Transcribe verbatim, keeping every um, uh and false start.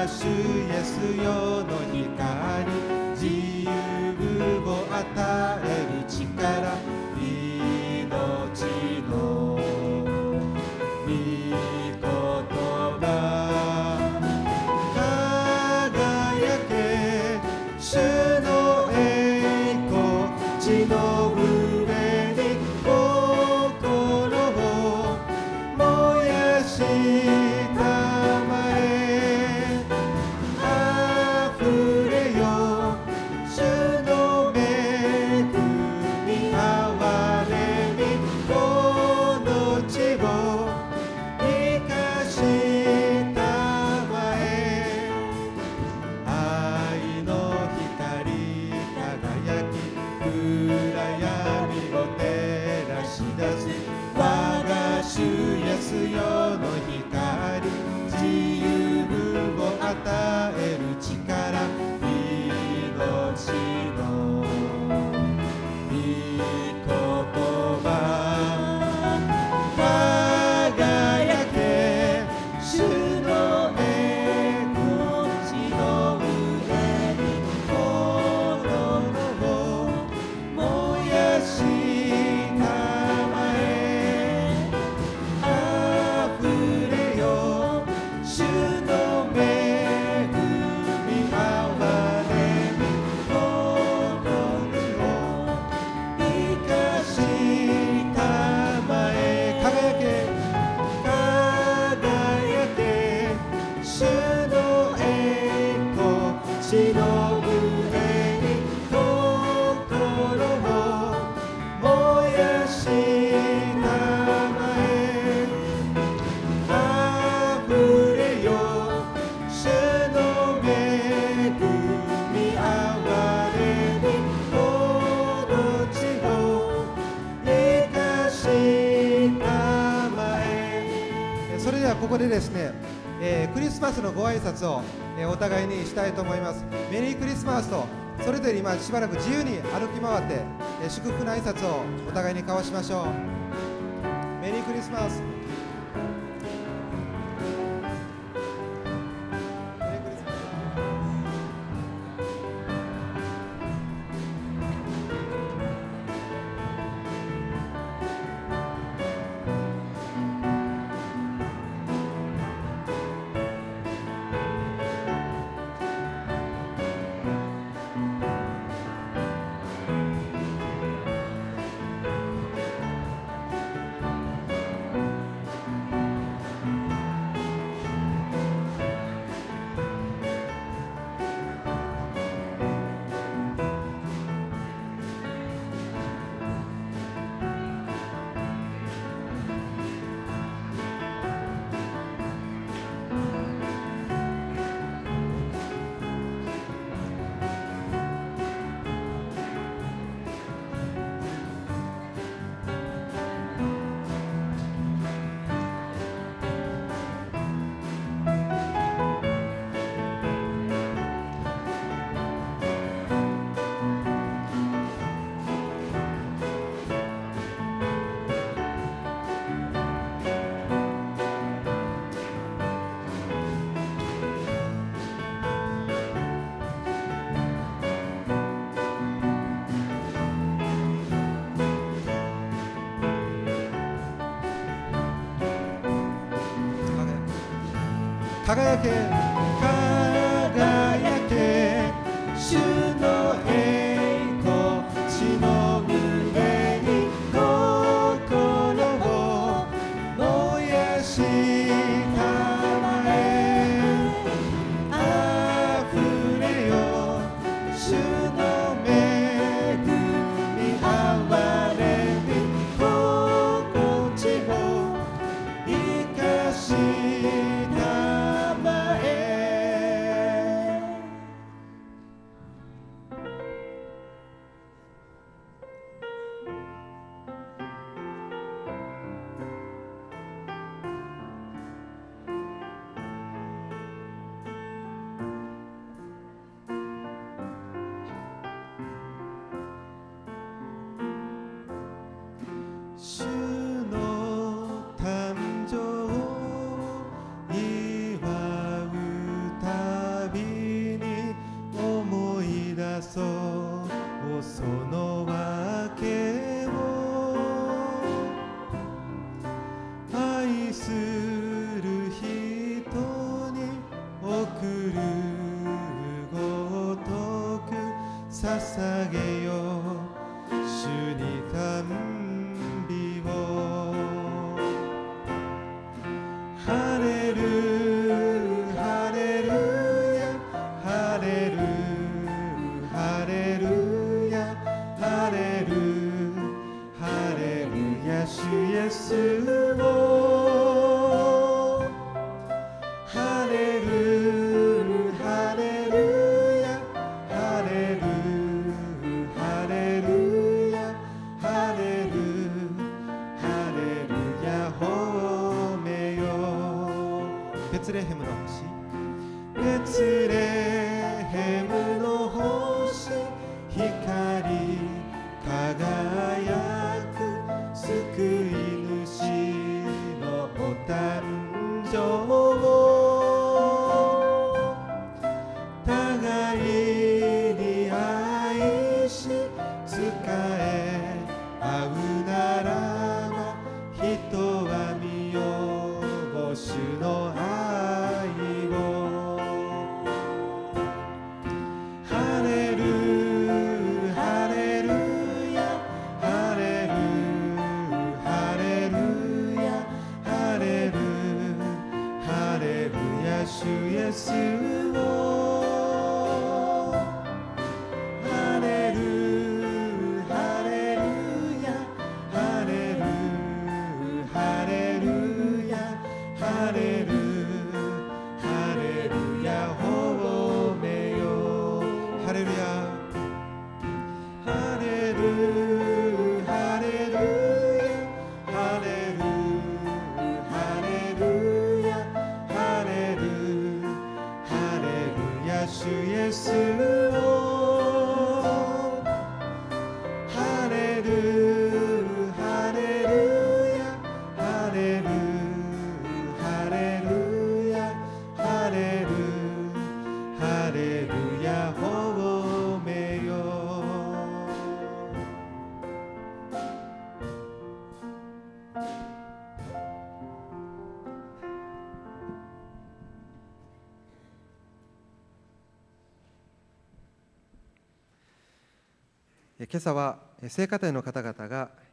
主イエスよの光、自由を与える力、命の御言葉、輝け主の栄光、地の上に心を燃やしたまえ、あふれよ主の恵み、憐れみ、この地を生かしたまえ、愛の光輝き、暗闇を照らし出す、我が主イエスよの光、自由を与える力、命の御言葉、輝け主の栄光、地の上に心を燃やしたまえ、あふれよ主の恵み、憐れみ、この地を生かしたまえ、輝け輝け主の栄光、地の上に心を燃やしたまえ、あふれよ主の恵み、憐れみ、この地を生かしたまえ。それではここでですね、えークリスマスのご挨拶を、えーお互いにしたいと思います。メリークリスマスと、それぞれ今しばらく自由に歩き回って、えー祝福の挨拶をお互いに交わしましょう。メリークリスマス。メリークリスマス。輝け輝け主の栄光、地の上に心を燃やしたまえ、あふれよ主の恵み、憐れみ、心地を生かしたまえ。 する人に贈るごとく捧げよう主に賛美を。ハレルハレルヤハレルハレルヤハレルハレルヤ主イエスを。ハレルハレルヤハレルハレルヤハレルハレルヤ褒めよ。ベツレヘムの星、ベツレヘムの星、光り輝く救い主のお誕生。互いに愛し仕え合うならば、人は見よう主の愛を。ハレルハレルヤハレルハレルヤハレルハレルヤ主イエスを。ハレルハレルヤハレルハレルヤハレルハレルヤ褒めよ。ハレルヤハレルハレルヤハレルハレルヤハレルハレルヤ主イエスを。ハレルハレルヤハレルハレルヤハレルハレルヤ褒めよ。 今朝は聖歌隊の方々が